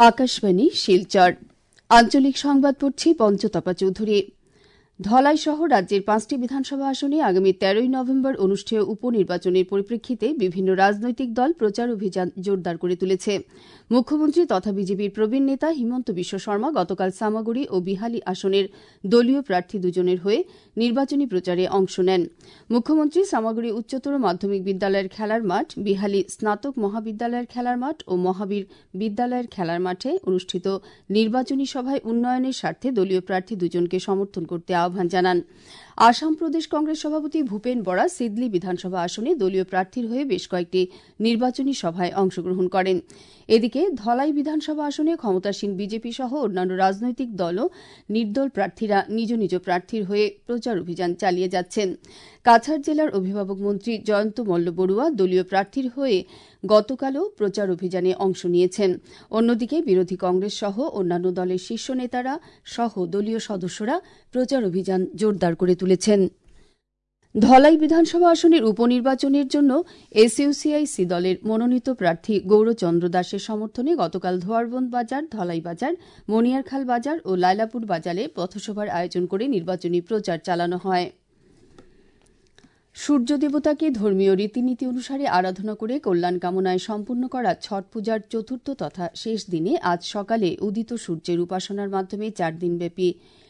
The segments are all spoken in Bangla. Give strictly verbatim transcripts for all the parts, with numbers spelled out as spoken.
আকাশবাণী শিলচর আঞ্চলিক সংবাদ পড়ছি পঞ্চতপা চৌধুরী। ধলাই সহ রাজ্যের পাঁচটি বিধানসভা আসনে আগামী তেরোই নভেম্বর অনুষ্ঠেয় উপনির্বাচনের পরিপ্রেক্ষিতে বিভিন্ন রাজনৈতিক দল প্রচার অভিযান জোরদার করে তুলেছে। মুখ্যমন্ত্রী তথা বিজেপির প্রবীণ নেতা হিমন্ত বিশ্ব শর্মা গতকাল সামাগুড়ি ও বিহালি আসনের দলীয় প্রার্থী দুজনের হয়ে নির্বাচনী প্রচারে অংশ নেন। মুখ্যমন্ত্রী সামাগুড়ি উচ্চতর মাধ্যমিক বিদ্যালয়ের খেলার মাঠ, বিহালি স্নাতক মহাবিদ্যালয়ের খেলার মাঠ ও মহাবীর বিদ্যালয়ের খেলার মাঠে অনুষ্ঠিত নির্বাচনী সভায় উন্নয়নের স্বার্থে দলীয় প্রার্থী দুজনকে সমর্থন করতে আহ্বান জানান। আসাম প্রদেশ কংগ্রেস সভাপতি ভূপেন বরা সিদলি বিধানসভা আসনে দলীয় প্রার্থীর হয়ে বেশ কয়েকটি নির্বাচনী সভায় অংশগ্রহণ করেন। এদিকে ধলাই বিধানসভা আসনে ক্ষমতাসীন বিজেপি সহ অন্যান্য রাজনৈতিক দল ও নির্দল প্রার্থীরা নিজ নিজ প্রার্থীর হয়ে প্রচার অভিযান চালিয়ে যাচ্ছেন। কাছাড় জেলার অভিভাবক মন্ত্রী জয়ন্ত মল্ল বড়ুয়া দলীয় প্রার্থীর হয়ে গতকালও প্রচার অভিযানে অংশ নিয়েছেন। অন্যদিকে বিরোধী কংগ্রেস সহ অন্যান্য দলের শীর্ষ নেতারা সহ দলীয় সদস্যরা প্রচার অভিযান জোরদার করে তুলেছেন। ধলাই বিধানসভা আসনের উপনির্বাচনের জন্য এসইউসিআইসি দলের মনোনীত প্রার্থী গৌরচন্দ্র দাসের সমর্থনে গতকাল ধোয়ারবন্দ বাজার, ধলাই বাজার, মণিয়ারখাল বাজার ও লাইলাপুর বাজারে পথসভার আয়োজন করে নির্বাচনী প্রচার চালানো হয়। সূর্য দেবতাকে ধর্মীয় রীতিনীতি অনুসারে আরাধনা করে কল্যাণ কামনায় সম্পূর্ণ করা ছট পূজার চতুর্থ তথা শেষ দিনে আজ সকালে উদিত সূর্যের উপাসনার মাধ্যমে চার দিনব্যাপী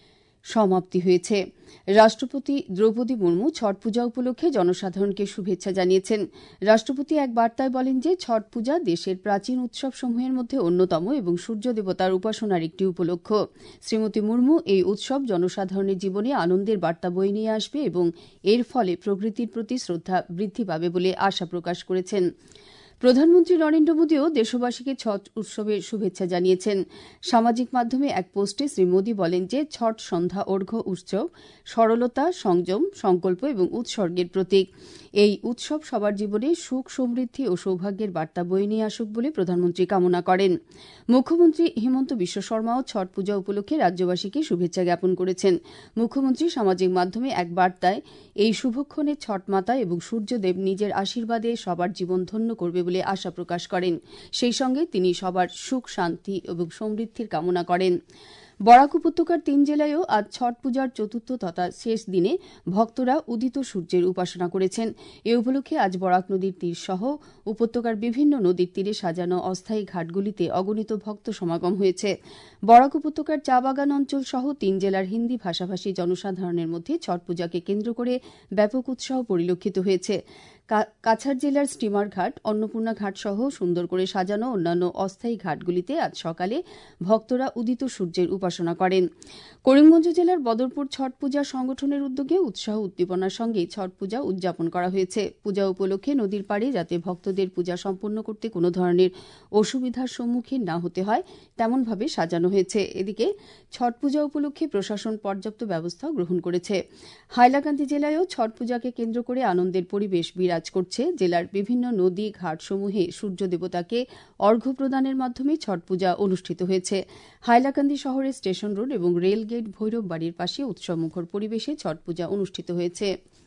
সমাপ্তি হয়েছে। রাষ্ট্রপতি দ্রৌপদী মুর্মু ছট পূজা উপলক্ষে জনসাধারণকে শুভেচ্ছা জানিয়েছেন। রাষ্ট্রপতি এক বার্তায় বলেন যে ছট পূজা দেশের প্রাচীন উৎসবসমূহের মধ্যে অন্যতম এবং সূর্য দেবতার উপাসনার একটি উপলক্ষ। শ্রীমতী মুর্মু এই উৎসব জনসাধারণের জীবনে আনন্দের বার্তা বয়ে নিয়ে আসবে এবং এর ফলে প্রকৃতির প্রতি শ্রদ্ধা বৃদ্ধি পাবে বলে আশা প্রকাশ করেছেন। প্রধানমন্ত্রী নরেন্দ্র মোদীও দেশবাসীকে ছট উৎসবের শুভেচ্ছা জানিয়েছেন। সামাজিক মাধ্যমে এক পোস্টে শ্রী মোদী বলেন যে ছট সন্ধ্যা অর্ঘ্য উৎসব সরলতা, সংযম, সংকল্প এবং উৎসর্গের প্রতীক। এই উৎসব সবার জীবনে সুখ, সমৃদ্ধি ও সৌভাগ্যের বার্তা বয়ে নিয়ে আসুক বলে প্রধানমন্ত্রী কামনা করেন। মুখ্যমন্ত্রী হিমন্ত বিশ্ব শর্মাও ছট পূজা উপলক্ষে রাজ্যবাসীকে শুভেচ্ছা জ্ঞাপন করেছেন। মুখ্যমন্ত্রী সামাজিক মাধ্যমে এক বার্তায় এই শুভক্ষণে ছট মাতা এবং সূর্যদেব নিজের আশীর্বাদে সবার জীবন ধন্য করবে বলে আশা প্রকাশ করেন। সেই সঙ্গে তিনি সবার সুখ, শান্তি এবং সমৃদ্ধির কামনা করেন। বরাক উপত্যকার তিন জেলায়ও আজ ছট পূজার চতুর্থ তথা শেষ দিনে ভক্তরা উদিত সূর্যের উপাসনা করেছেন। এ উপলক্ষে আজ বরাক নদীর তীর সহ উপত্যকার বিভিন্ন নদীর তীরে সাজানো অস্থায়ী ঘাটগুলিতে অগণিত ভক্ত সমাগম হয়েছে। বরাক উপত্যকার চা বাগান অঞ্চল সহ তিন জেলার হিন্দি ভাষাভাষী জনসাধারণের মধ্যে ছট পূজাকে কেন্দ্র করে ব্যাপক উৎসাহ পরিলক্ষিত হয়েছে। কাছাড় জেলার স্টিমার ঘাট, অন্নপূর্ণা ঘাট সহ সুন্দর করে সাজানো অন্যান্য অস্থায়ী ঘাটগুলিতে আজ সকালে ভক্তরা উদিত সূর্যের উপাসনা করেন। করিমগঞ্জ জেলার বদরপুর ছট পূজা সংগঠনের উদ্যোগে উৎসাহ উদ্দীপনার সঙ্গে ছট পূজা উদযাপন করা হয়েছে। পূজা উপলক্ষে নদীর পাড়ে যাতে ভক্তদের পূজা সম্পন্ন করতে কোনো ধরনের অসুবিধার সম্মুখীন না হতে হয় তেমনভাবে সাজানো হয়েছে। এদিকে ছট পূজা উপলক্ষে প্রশাসন পর্যাপ্ত ব্যবস্থা গ্রহণ করেছে। হাইলাকান্দি জেলায়ও ছট পূজাকে কেন্দ্র করে আনন্দের পরিবেশ বিরাজ করছে। জেলার বিভিন্ন নদী ঘাটসমূহে সূর্য দেবতাকে অর্ঘ্য প্রদানের মাধ্যমে ছট পূজা অনুষ্ঠিত হয়েছে। হাইলাকান্দি শহরের স্টেশন রোড এবং রেলগেট ভৈরব বাড়ির পাশে উৎসবমুখর পরিবেশে ছট পূজা অনুষ্ঠিত হয়েছে।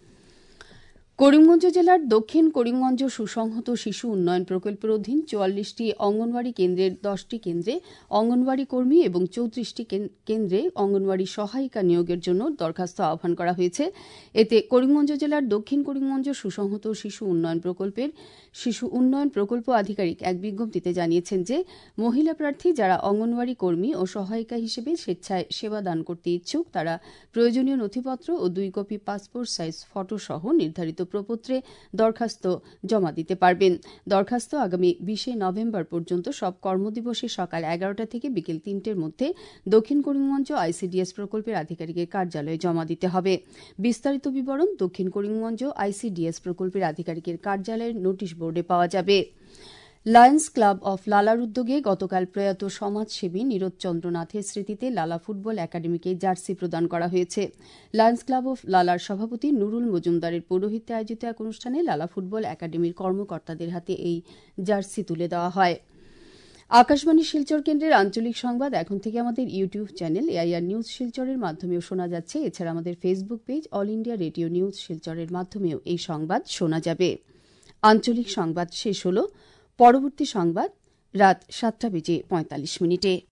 করিমগঞ্জ জেলার দক্ষিণ করিমগঞ্জ সুসংহত শিশু উন্নয়ন প্রকল্পের অধীন চুয়াল্লিশটি অঙ্গনওয়াড়ি কেন্দ্রের দশটি কেন্দ্রে অঙ্গনওয়াড়ি কর্মী এবং চৌত্রিশটি কেন্দ্রে অঙ্গনওয়াড়ি সহায়িকা নিয়োগের জন্য দরখাস্ত আহ্বান করা হয়েছে। এতে করিমগঞ্জ জেলার দক্ষিণ করিমগঞ্জ সুসংহত শিশু উন্নয়ন প্রকল্পের শিশু উন্নয়ন প্রকল্প আধিকারিক এক বিজ্ঞপ্তিতে জানিয়েছেন যে মহিলা প্রার্থী যারা অঙ্গনওয়াড়ি কর্মী ও সহায়িকা হিসেবে স্বেচ্ছায় সেবা দান করতে ইচ্ছুক তারা প্রয়োজনীয় নথিপত্র ও দুই কপি পাসপোর্ট সাইজ ফটো সহ নির্ধারিত প্রপত্রে দরখাস্ত জমা দিতে পারবেন। দরখাস্ত আগামী বিশে নভেম্বর পর্যন্ত সব কর্মদিবসে সকাল এগারোটা থেকে বিকেল তিনটের মধ্যে দক্ষিণ করিমগঞ্জ আইসিডিএস প্রকল্পের আধিকারিকের কার্যালয়ে জমা দিতে হবে। বিস্তারিত বিবরণ দক্ষিণ করিমগঞ্জ আইসিডিএস প্রকল্পের আধিকারিকের কার্যালয়ের নোটিশ বোর্ডে পাওয়া যাবে। লায়ন্স ক্লাব অফ লালার উদ্যোগে গতকাল প্রয়াত সমাজসেবী নীরজচন্দ্র নাথের স্মৃতিতে লালা ফুটবল একাডেমিকে জার্সি প্রদান করা হয়েছে। লায়ন্স ক্লাব অফ লালার সভাপতি নুরুল মজুমদারের পৌরোহিত্যে আয়োজিত এক অনুষ্ঠানে লালা ফুটবল একাডেমির কর্মকর্তাদের হাতে এই জার্সি তুলে দেওয়া হয়। আকাশবাণী শিলচর কেন্দ্রের আঞ্চলিক সংবাদ এখন থেকে আমাদের ইউটিউব চ্যানেল এআইআর নিউজ শিলচরের মাধ্যমেও শোনা যাচ্ছে। এছাড়া আমাদের Facebook page All India Radio news শিলচরের মাধ্যমেও এই সংবাদ শোনা যাবে। আঞ্চলিক সংবাদ শেষ হল। পরবর্তী সংবাদ রাত সাতটা বেজে পঁয়তাল্লিশ মিনিটে।